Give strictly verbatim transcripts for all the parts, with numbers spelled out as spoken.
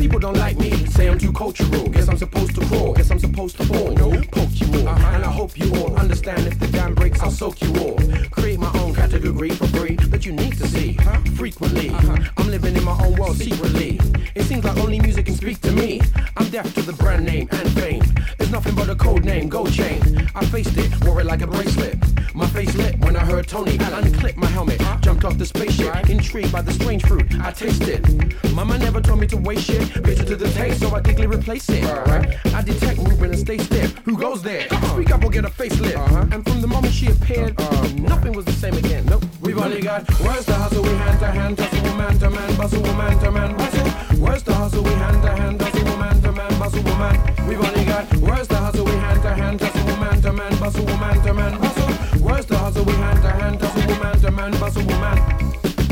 People don't like me, say I'm too cultural. Guess I'm supposed to crawl, guess I'm supposed to fall. No, poke you all, uh-huh. And I hope you all understand if the dam breaks, I'll soak you all. Create my own category for free that you need to see huh? frequently. Uh-huh. I'm living in my own world secretly. It seems like only music can speak to me. I'm deaf to the brand name and fame. It's nothing but a code name, gold chain. I faced it, wore it like a bracelet. My face lit when I heard Tony unclip my helmet. Jumped off the spaceship, intrigued by the strange fruit I tasted. Mama never told me to waste shit, bitter to the taste, so I quickly replace it. Uh-huh. I detect movement and stay stiff. Who goes there? Uh-huh. Speak up or get a facelift. Uh-huh. And from the moment she appeared, uh, nothing was the same again. Nope. We've only got words to hustle, we hand to hand, tussle, man to man, bustle, man to man, bustle. Words to hustle, we hand to hand, tussle, man to man, bustle, man. We've only got words to hustle, we hand to hand, tussle, man to man, bustle, man to man, bustle. Words to hustle, we hand to hand, tussle, man to man, bustle, man.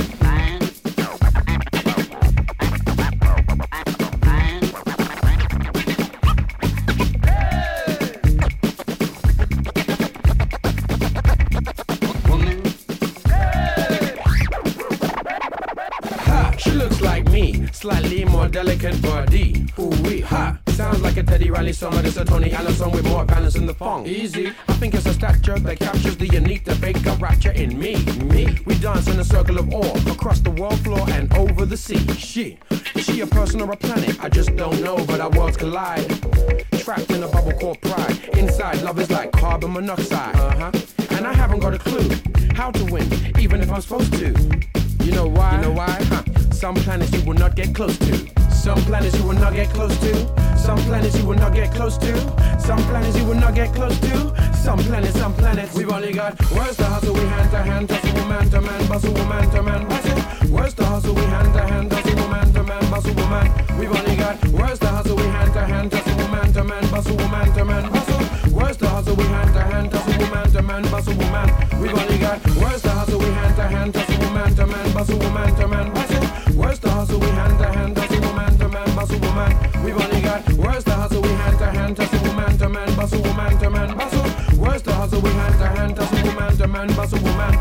Slightly more delicate body. Ooh wee ha. Sounds like a Teddy Riley song, but it's a Tony Allen song with more balance in the funk. Easy. I think it's a stature that captures the Anita Baker rapture in me. Me. We dance in a circle of awe across the world floor and over the sea. She. Is she a person or a planet? I just don't know, but our worlds collide. Trapped in a bubble called pride. Inside, love is like carbon monoxide. Uh-huh. And I haven't got a clue how to win, even if I'm supposed to. You know why? You know why? Huh. Some planets you will not get close to. Some planets you will not get close to. Some planets you will not get close to. Some planets you will not get close to. Some planets, some planets. We've only got words to hustle, we hand to hand, tussle, man to man, bustle, man to man, bustle. Words to hustle, we hand to hand, tussle, man to man, bustle, man. We've only got words to hustle, we hand to hand, tussle, man to man, bustle, man to man, bustle. Words to hustle, we hand to hand, tussle, man to man, bustle, man. We've only got words to hustle, we hand to hand, tussle, man to man, bustle, man to man, bustle. Words to hustle, we hand to hand, tussle, man to man, bustle, man. We've only got words to hustle, we hand to hand, tussle, man to man, bustle, man to man, bustle. Words to hustle, we hand to hand, tussle, man to man, bustle, man.